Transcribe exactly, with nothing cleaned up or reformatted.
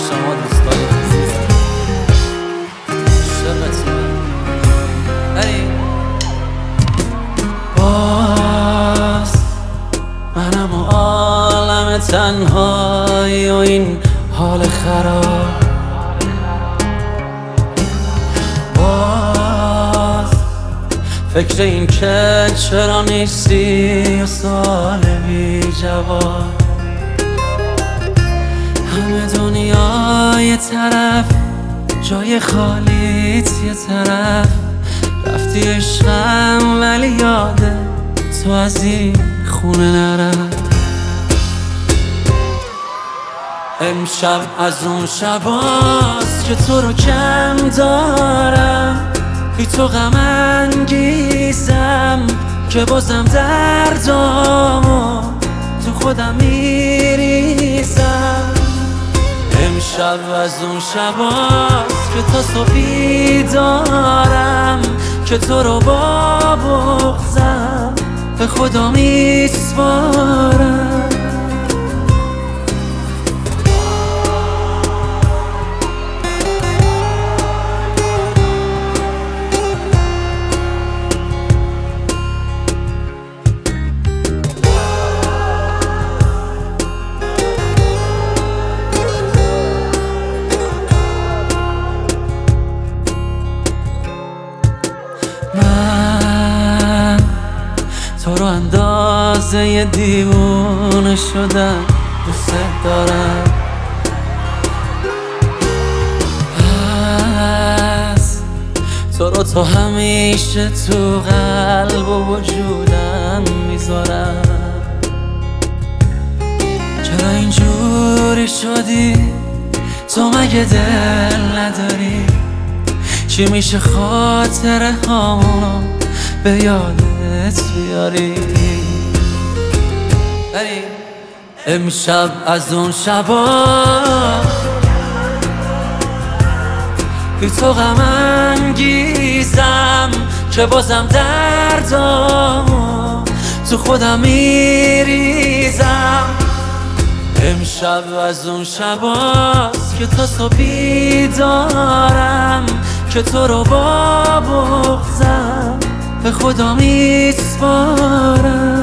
شما دوستای عزیزم. عشقتون ای باز منم و عالم تنهایی و این حال خراب. باز فکر این که چرا نیستی و سوال بی جواب. همه دنیا یه طرف، جای خالیت یه طرف. رفتی عشقم ولی یاده تو از این خونه نرفت. امشب از اون شباست که تو رو کم دارم، بی تو غم انگیزم که بازم دردامو تو خودم میریزم. امشب از اون شباست که تا صبحی دارم، که تو رو با بغضم به خدا میسپارم. من تو رو اندازه یه دیوونه شدم، دوست دارم. پس تو رو تا همیشه تو قلب و وجودم میذارم. چرا اینجوری شدی؟ تو مگه دل نداری؟ چی میشه خاطره هامونو به یادت بیاری؟ امشب از اون شبا بی تو غم انگیزم که بازم دردامو تو خودم میریزم. امشب از اون شباست که تا صبحی دارم، که تو رو با بغضم به خدا میسپارم.